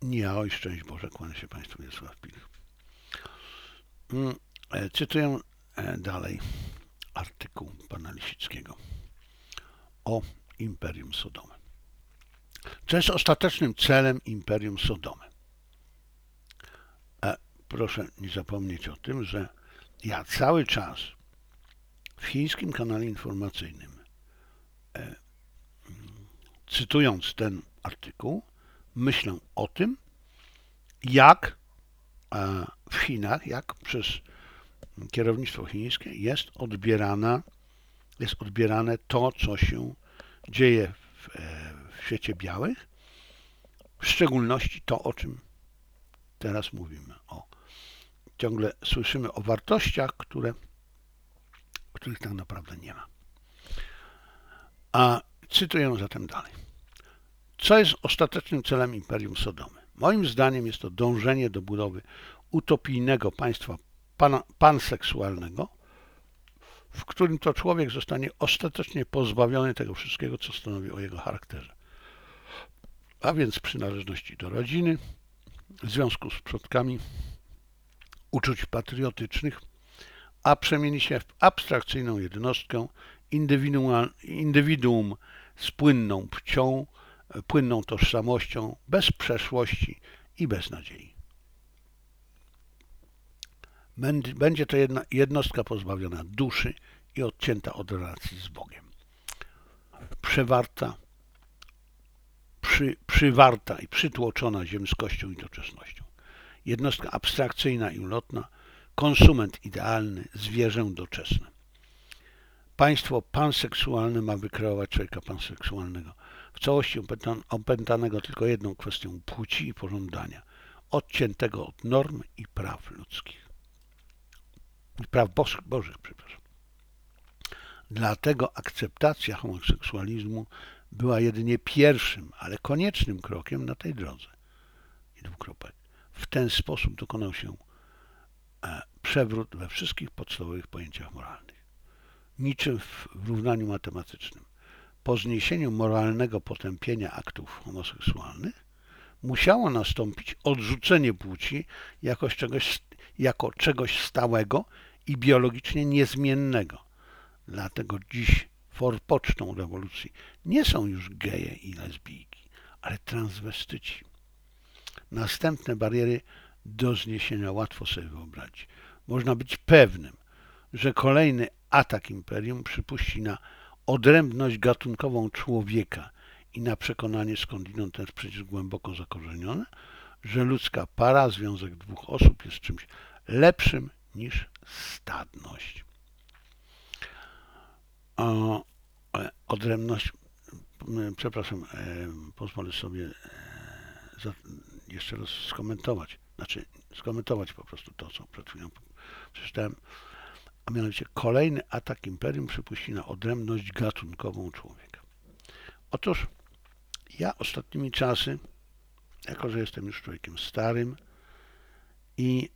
Nie, oj, szczęść Boże, kłania się Państwu Wiesław Pilch. Cytuję dalej artykuł pana Lisickiego o Imperium Sodomy. Co jest ostatecznym celem Imperium Sodomy? Proszę nie zapomnieć o tym, że ja cały czas w chińskim kanale informacyjnym, cytując ten artykuł, myślę o tym, jak w Chinach, jak przez kierownictwo chińskie jest odbierane to, co się dzieje w świecie białych, w szczególności to, o czym teraz mówimy. Ciągle słyszymy o wartościach, których tak naprawdę nie ma. A cytuję zatem dalej. Co jest ostatecznym celem Imperium Sodomy? Moim zdaniem jest to dążenie do budowy utopijnego państwa panseksualnego, w którym to człowiek zostanie ostatecznie pozbawiony tego wszystkiego, co stanowi o jego charakterze. A więc przynależności do rodziny, związku z przodkami, uczuć patriotycznych, a przemieni się w abstrakcyjną jednostkę, indywiduum z płynną płcią, płynną tożsamością, bez przeszłości i bez nadziei. Będzie to jednostka pozbawiona duszy i odcięta od relacji z Bogiem. Przywarta i przytłoczona ziemskością i doczesnością. Jednostka abstrakcyjna i ulotna, konsument idealny, zwierzę doczesne. Państwo panseksualne ma wykreować człowieka panseksualnego, w całości opętanego tylko jedną kwestią płci i pożądania, odciętego od norm i praw ludzkich. I praw bożych, przepraszam. Dlatego akceptacja homoseksualizmu była jedynie pierwszym, ale koniecznym krokiem na tej drodze. I dwukropek. W ten sposób dokonał się przewrót we wszystkich podstawowych pojęciach moralnych. Niczym w równaniu matematycznym. Po zniesieniu moralnego potępienia aktów homoseksualnych musiało nastąpić odrzucenie płci jako czegoś stałego i biologicznie niezmiennego. Dlatego dziś forpocztą rewolucji nie są już geje i lesbijki, ale transwestyci. Następne bariery do zniesienia łatwo sobie wyobrazić. Można być pewnym, że kolejny atak imperium przypuści na odrębność gatunkową człowieka i na przekonanie, skądinąd też przecież głęboko zakorzenione, że ludzka para, związek dwóch osób jest czymś lepszym niż stadność. Odrębność, przepraszam, pozwolę sobie jeszcze raz skomentować po prostu to, co przed chwilą przeczytałem, a mianowicie kolejny atak imperium przypuści na odrębność gatunkową człowieka. Otóż ja ostatnimi czasy, jako że jestem już człowiekiem starym i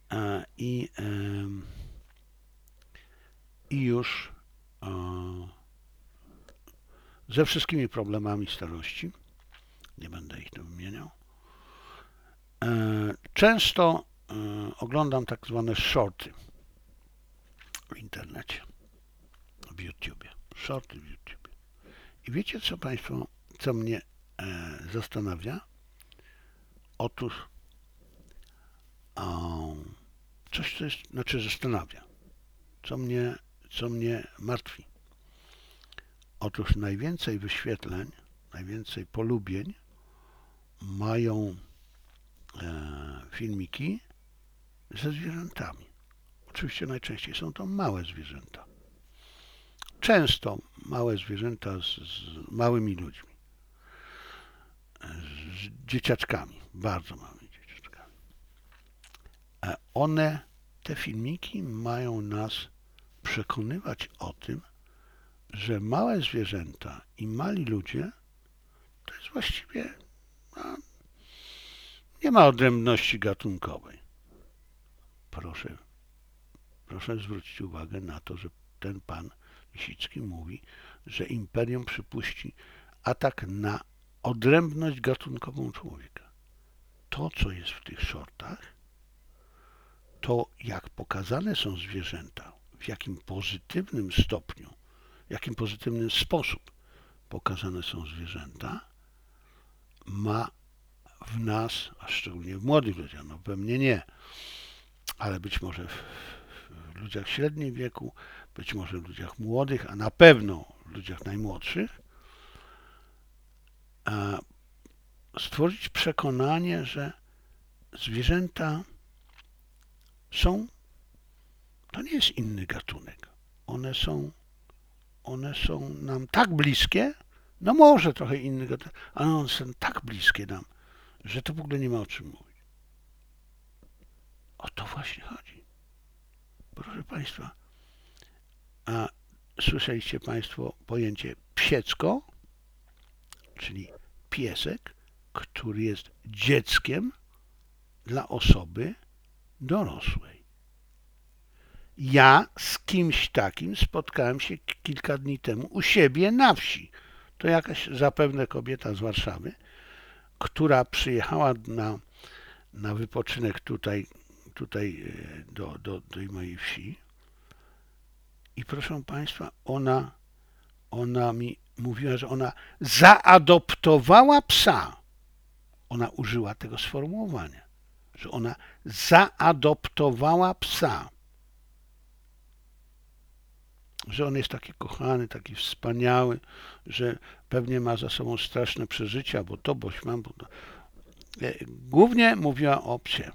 już ze wszystkimi problemami starości, nie będę ich tu wymieniał, często oglądam tak zwane shorty w internecie, w YouTubie. Shorty w YouTubie. I wiecie co Państwo, co mnie zastanawia? Otóż coś, co jest, zastanawia. Co mnie martwi. Otóż najwięcej wyświetleń, najwięcej polubień mają filmiki ze zwierzętami. Oczywiście najczęściej są to małe zwierzęta. Często małe zwierzęta z małymi ludźmi. Z dzieciaczkami, bardzo małymi dzieciaczkami. Te filmiki mają nas przekonywać o tym, że małe zwierzęta i mali ludzie to jest właściwie nie ma odrębności gatunkowej. Proszę zwrócić uwagę na to, że ten pan Lisicki mówi, że imperium przypuści atak na odrębność gatunkową człowieka. to, co jest w tych shortach, to jak pokazane są zwierzęta, w jakim pozytywnym stopniu, w jakim pozytywny sposób pokazane są zwierzęta, ma w nas, a szczególnie w młodych ludziach, no we mnie nie, ale być może w ludziach średnim wieku, być może w ludziach młodych, a na pewno w ludziach najmłodszych, stworzyć przekonanie, że zwierzęta to nie jest inny gatunek. One są nam tak bliskie, no może trochę inny gatunek, ale one są tak bliskie nam, że to w ogóle nie ma o czym mówić. O to właśnie chodzi. Proszę Państwa, a słyszeliście Państwo pojęcie psiecko, czyli piesek, który jest dzieckiem dla osoby dorosłej. Ja z kimś takim spotkałem się kilka dni temu u siebie na wsi. To jakaś zapewne kobieta z Warszawy, która przyjechała na wypoczynek tutaj do mojej wsi. I proszę Państwa, ona mi mówiła, że ona zaadoptowała psa. Ona użyła tego sformułowania, że ona zaadoptowała psa. Że on jest taki kochany, taki wspaniały, że pewnie ma za sobą straszne przeżycia, bo to, boś mam. Bo to. Głównie mówiła o psie.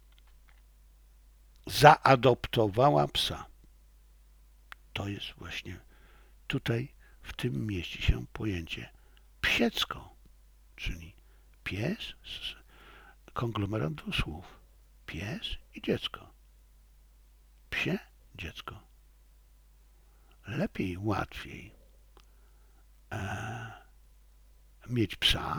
Zaadoptowała psa. To jest właśnie tutaj, w tym mieści się pojęcie psiecko, czyli pies, konglomerat dwóch słów. Pies i dziecko. Psie, dziecko. Lepiej, łatwiej mieć psa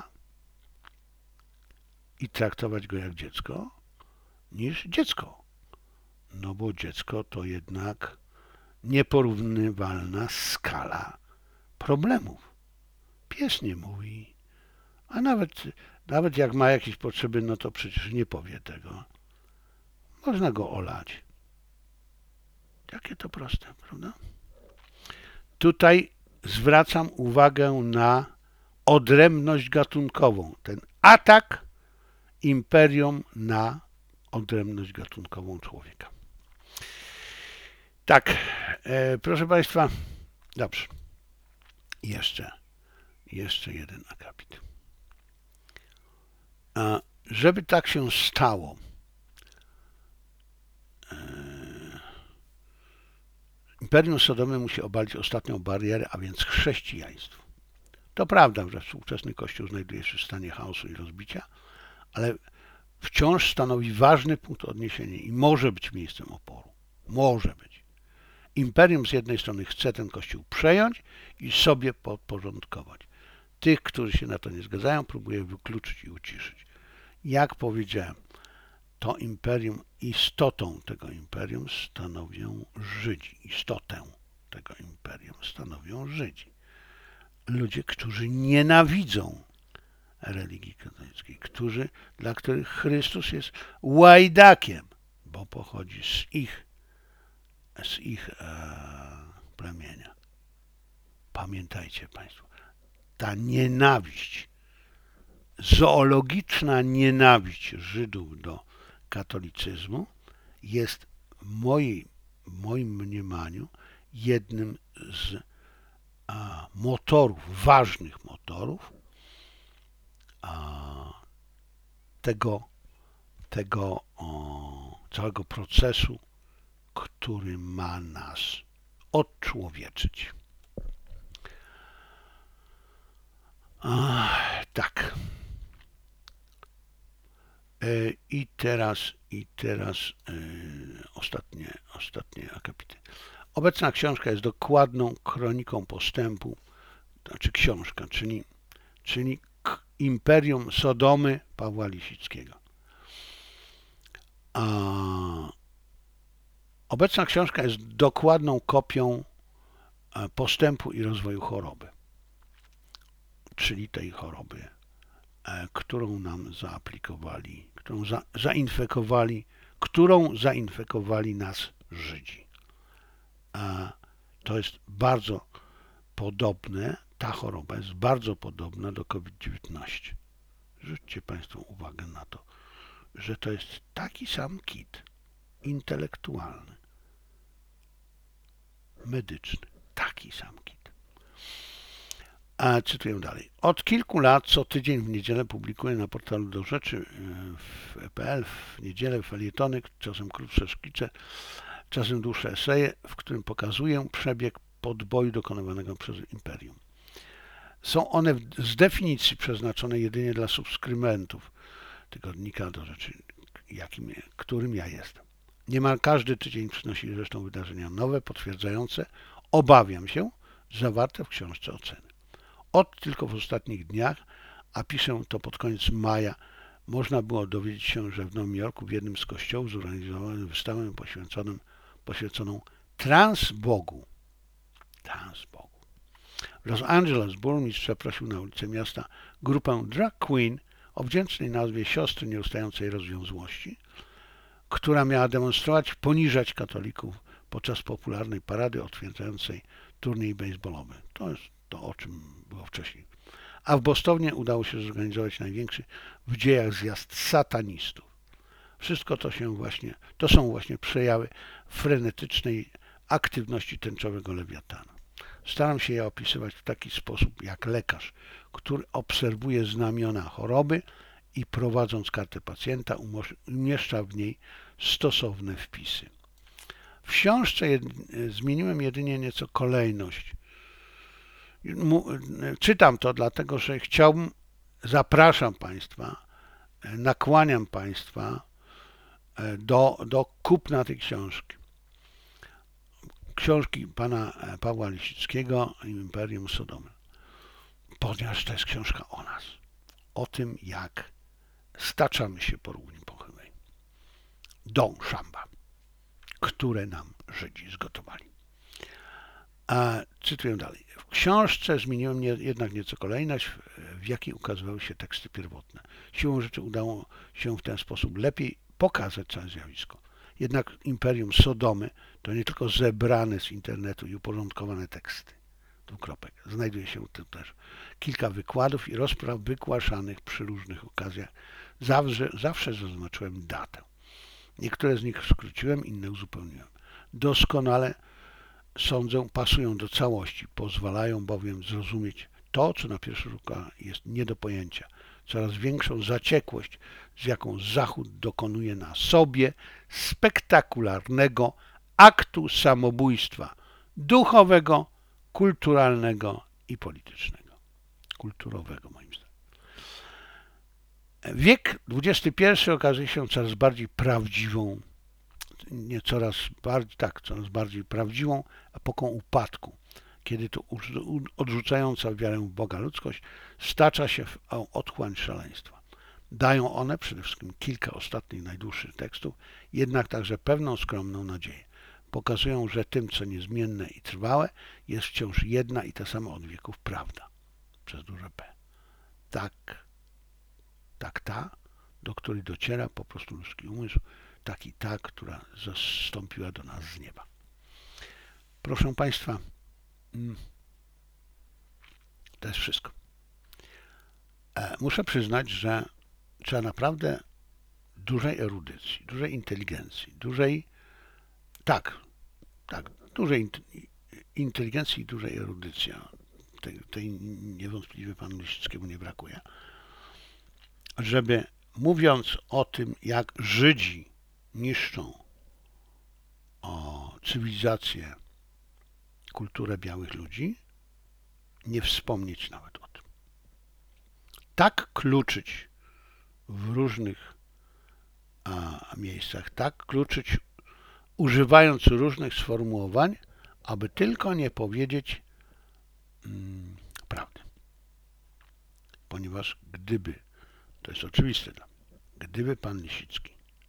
i traktować go jak dziecko, niż dziecko. No bo dziecko to jednak nieporównywalna skala problemów. Pies nie mówi, a nawet jak ma jakieś potrzeby, no to przecież nie powie tego. Można go olać. Jakie to proste, prawda? Tutaj zwracam uwagę na odrębność gatunkową. Ten atak imperium na odrębność gatunkową człowieka. Tak, proszę Państwa, dobrze. Jeszcze jeden akapit. Żeby tak się stało, Imperium Sodomy musi obalić ostatnią barierę, a więc chrześcijaństwo. To prawda, że współczesny Kościół znajduje się w stanie chaosu i rozbicia, ale wciąż stanowi ważny punkt odniesienia i może być miejscem oporu. Może być. Imperium z jednej strony chce ten Kościół przejąć i sobie podporządkować. Tych, którzy się na to nie zgadzają, próbuje wykluczyć i uciszyć. Jak powiedziałem, to imperium, istotą tego imperium stanowią Żydzi. Istotę tego imperium stanowią Żydzi. Ludzie, którzy nienawidzą religii katolickiej, dla których Chrystus jest łajdakiem, bo pochodzi z ich plemienia. Pamiętajcie Państwo, ta nienawiść, zoologiczna nienawiść Żydów do katolicyzmu jest w moim mniemaniu jednym z motorów, ważnych motorów tego całego procesu, który ma nas odczłowieczyć. Tak. I teraz ostatnie akapity. Obecna książka jest dokładną kroniką postępu, znaczy książka, czyli Imperium Sodomy Pawła Lisickiego. Obecna książka jest dokładną kopią postępu i rozwoju choroby, czyli tej choroby którą nam zaaplikowali, którą zainfekowali nas Żydzi. To jest bardzo podobne, ta choroba jest bardzo podobna do COVID-19. Zwróćcie Państwo uwagę na to, że to jest taki sam kit intelektualny, medyczny, taki sam kit. A cytuję dalej. Od kilku lat co tydzień w niedzielę publikuję na portalu Do Rzeczy w.pl w niedzielę felietony, czasem krótsze szkice, czasem dłuższe eseje, w którym pokazuję przebieg podboju dokonywanego przez Imperium. Są one z definicji przeznaczone jedynie dla subskrybentów tygodnika Do Rzeczy, którym ja jestem. Niemal każdy tydzień przynosi zresztą wydarzenia nowe, potwierdzające, obawiam się, zawarte w książce oceny. Tylko w ostatnich dniach, a piszę to pod koniec maja, można było dowiedzieć się, że w Nowym Jorku w jednym z kościołów zorganizowano wystawę poświęconą Transbogu. W Los Angeles burmistrz przeprosił na ulicę miasta grupę drag queen o wdzięcznej nazwie Siostry Nieustającej Rozwiązłości, która miała demonstrować, poniżać katolików podczas popularnej parady otwierającej turniej baseballowy. To jest to, o czym było wcześniej. A w Bostonie udało się zorganizować największy w dziejach zjazd satanistów. Wszystko to są właśnie przejawy frenetycznej aktywności tęczowego lewiatana. Staram się je opisywać w taki sposób jak lekarz, który obserwuje znamiona choroby i prowadząc kartę pacjenta umieszcza w niej stosowne wpisy. W książce zmieniłem jedynie nieco kolejność. Czytam to dlatego, że zapraszam Państwa, nakłaniam Państwa do kupna tej książki. Książki pana Pawła Lisickiego Imperium Sodomy. Ponieważ to jest książka o nas. O tym, jak staczamy się po równi pochyłej do szamba, które nam Żydzi zgotowali. Cytuję dalej. W książce zmieniłem jednak nieco kolejność, w jakiej ukazywały się teksty pierwotne. Siłą rzeczy udało się w ten sposób lepiej pokazać całe zjawisko. Jednak Imperium Sodomy to nie tylko zebrane z internetu i uporządkowane teksty. Znajduje się tu też kilka wykładów i rozpraw wygłaszanych przy różnych okazjach. Zawsze zaznaczyłem datę. Niektóre z nich skróciłem, inne uzupełniłem. Doskonale, sądzę, pasują do całości, pozwalają bowiem zrozumieć to, co na pierwszy rzut oka jest nie do pojęcia. Coraz większą zaciekłość, z jaką Zachód dokonuje na sobie spektakularnego aktu samobójstwa duchowego, kulturalnego i politycznego. Kulturowego, moim zdaniem. Wiek XXI okazuje się coraz bardziej prawdziwą, coraz bardziej prawdziwą epoką upadku, kiedy to odrzucająca wiarę w Boga ludzkość stacza się w otchłań szaleństwa. Dają one, przede wszystkim kilka ostatnich, najdłuższych tekstów, jednak także pewną skromną nadzieję. Pokazują, że tym, co niezmienne i trwałe, jest wciąż jedna i ta sama od wieków prawda, przez duże P. Ta, do której dociera po prostu ludzki umysł, tak i ta, która zastąpiła do nas z nieba. Proszę Państwa, to jest wszystko. Muszę przyznać, że trzeba naprawdę dużej erudycji, dużej inteligencji, dużej inteligencji i dużej erudycji. Tej niewątpliwie panu Lisickiemu nie brakuje. Żeby mówiąc o tym, jak Żydzi niszczą cywilizację, kulturę białych ludzi, nie wspomnieć nawet o tym. Tak kluczyć w różnych miejscach, tak kluczyć używając różnych sformułowań, aby tylko nie powiedzieć prawdy. Ponieważ to jest oczywiste, gdyby pan Lisicki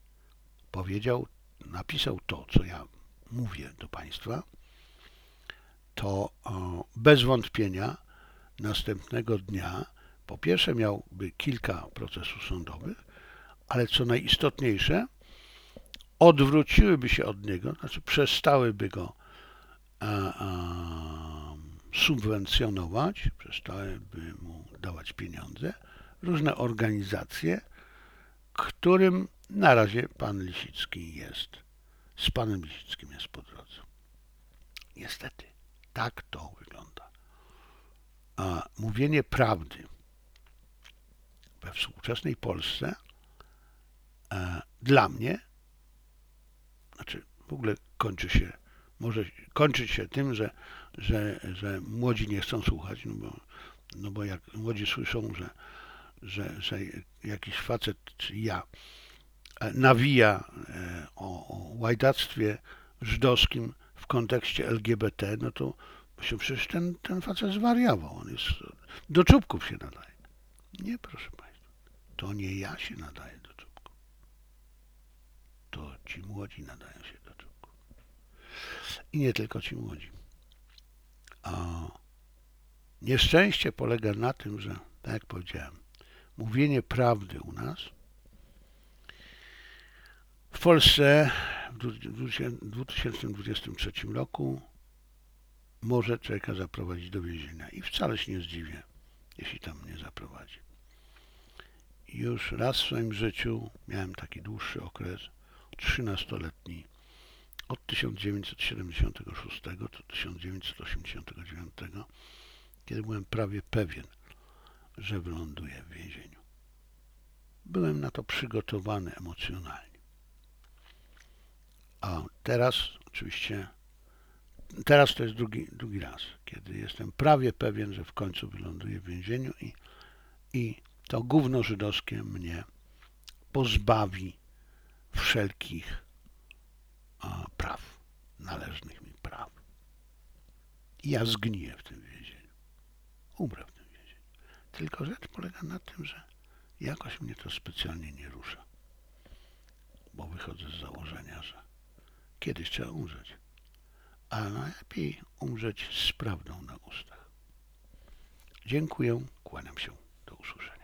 napisał to, co ja mówię do Państwa, to bez wątpienia następnego dnia Po pierwsze miałby kilka procesów sądowych, ale co najistotniejsze, odwróciłyby się od niego, znaczy przestałyby go subwencjonować, przestałyby mu dawać pieniądze, różne organizacje, którym na razie pan Lisicki jest, z panem Lisickim jest po drodze. Niestety, tak to wygląda. A mówienie prawdy we współczesnej Polsce dla mnie, znaczy w ogóle może kończyć się tym, że młodzi nie chcą słuchać, no bo jak młodzi słyszą, że jakiś facet, czy ja, nawija o łajdactwie żydowskim w kontekście LGBT, no to myślę, przecież ten facet zwariował, on jest, do czubków się nadaje. Nie, proszę Państwa, to nie ja się nadaję do czubków, to ci młodzi nadają się do czubków. I nie tylko ci młodzi. A nieszczęście polega na tym, że, tak jak powiedziałem, mówienie prawdy u nas w Polsce w 2023 roku może człowieka zaprowadzić do więzienia. I wcale się nie zdziwię, jeśli tam mnie zaprowadzi. Już raz w swoim życiu miałem taki dłuższy okres, 13-letni, od 1976 do 1989, kiedy byłem prawie pewien, że wyląduję w więzieniu. Byłem na to przygotowany emocjonalnie. A teraz oczywiście, teraz to jest drugi raz, kiedy jestem prawie pewien, że w końcu wyląduję w więzieniu i to gówno żydowskie mnie pozbawi wszelkich praw, należnych mi praw. I ja zgniję w tym więzieniu. Umrę w tym więzieniu. Tylko rzecz polega na tym, że jakoś mnie to specjalnie nie rusza. Bo wychodzę z założenia, że kiedyś trzeba umrzeć. Ale najlepiej umrzeć z prawdą na ustach. Dziękuję, kłaniam się, do usłyszenia.